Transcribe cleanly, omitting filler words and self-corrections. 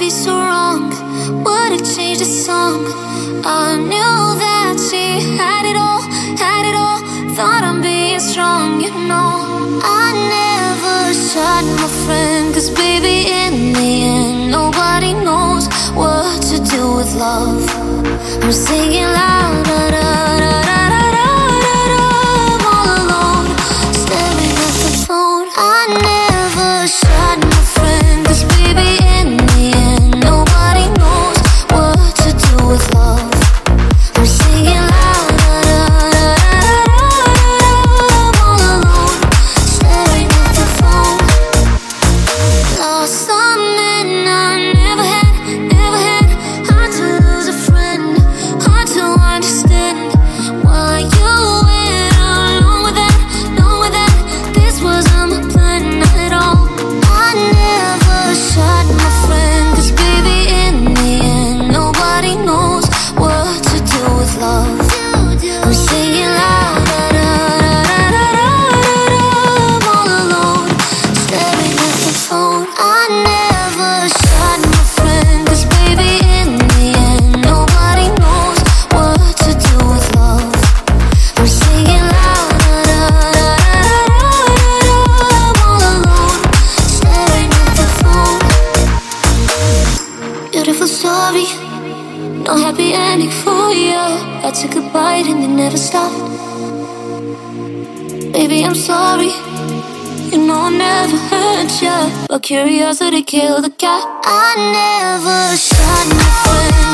be so wrong? Would it change the song? I knew that she had it all, had it all. Thought I'm being strong, you know. I never shot my friend, 'cause baby, in the end, nobody knows what to do with love. I'm singing loud, da da da da da da da da. I'm all alone, staring at the phone. I never shot my friend, 'cause baby, in the end, nobody knows what to do with love. I'm singing loud, da da da da da da. I'm all alone, staring at the phone. Lost some men I never had, never had. Hard to lose a friend, hard to understand why you went along with that, along with that. This wasn't my plan at all. I never shot my friend, 'cause baby, in the end, nobody knows what to do with love. I'm singing loud, da da da da da da da. I'm all alone, staring at the phone. I never shot my friend, 'cause baby, in the end, nobody knows what to do with love. I'm singing loud, da da da da da da. I'm all alone, staring at the phone. Beautiful story, no happy ending for you. I took a bite and it never stopped. Baby, I'm sorry, you know I never hurt ya, but curiosity killed the cat. I never shot my friend.